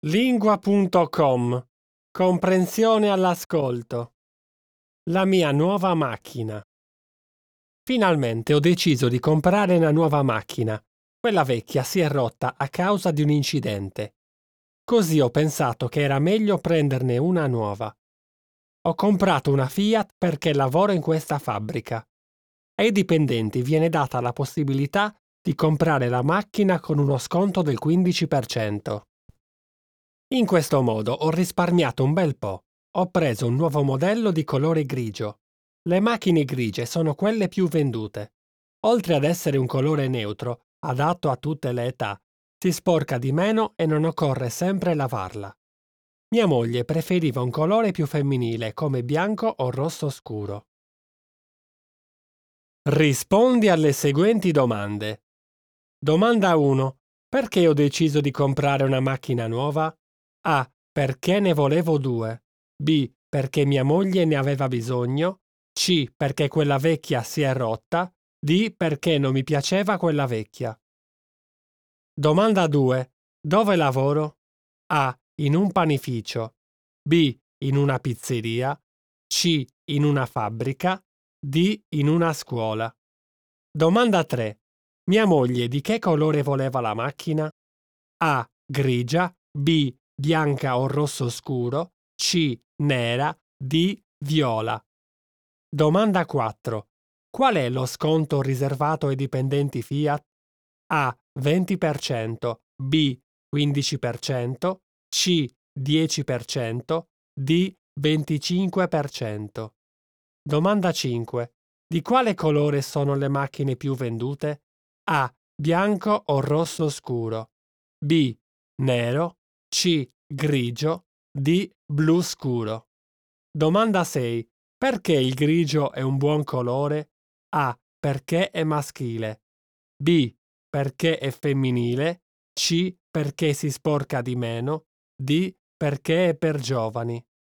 Lingua.com. Comprensione all'ascolto. La mia nuova macchina. Finalmente ho deciso di comprare una nuova macchina. Quella vecchia si è rotta a causa di un incidente. Così ho pensato che era meglio prenderne una nuova. Ho comprato una Fiat perché lavoro in questa fabbrica. Ai dipendenti viene data la possibilità di comprare la macchina con uno sconto del 15%. In questo modo ho risparmiato un bel po'. Ho preso un nuovo modello di colore grigio. Le macchine grigie sono quelle più vendute. Oltre ad essere un colore neutro, adatto a tutte le età, si sporca di meno e non occorre sempre lavarla. Mia moglie preferiva un colore più femminile come bianco o rosso scuro. Rispondi alle seguenti domande. Domanda 1. Perché ho deciso di comprare una macchina nuova? A. Perché ne volevo due. B. Perché mia moglie ne aveva bisogno. C. Perché quella vecchia si è rotta. D. Perché non mi piaceva quella vecchia. Domanda 2. Dove lavoro? A. In un panificio. B. In una pizzeria. C. In una fabbrica. D. In una scuola. Domanda 3. Mia moglie di che colore voleva la macchina? A. Grigia. B. Bianca o rosso scuro. C. Nera. D. Viola. Domanda 4. Qual è lo sconto riservato ai dipendenti Fiat? A. 20%. B. 15%. C. 10%. D. 25%. Domanda 5. Di quale colore sono le macchine più vendute? A. Bianco o rosso scuro. B. Nero. C. Grigio. D. Blu scuro. Domanda 6. Perché il grigio è un buon colore? A. Perché è maschile. B. Perché è femminile. C. Perché si sporca di meno. D. Perché è per giovani.